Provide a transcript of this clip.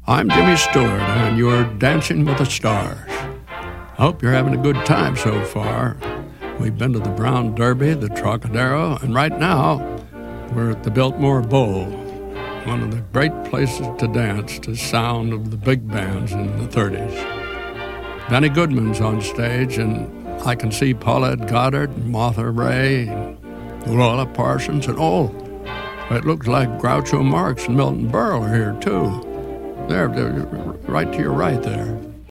I'm Jimmy Stewart, and you're Dancing with the Stars. I hope you're having a good time so far. We've been to the Brown Derby, the Trocadero, and right now we're at the Biltmore Bowl, one of the great places to dance to the sound of the big bands in the 30s. Benny Goodman's on stage, and I can see Paulette Goddard and Martha Ray and Lola Parsons, and it looks like Groucho Marx and Milton Berle are here too. They're right to your right there.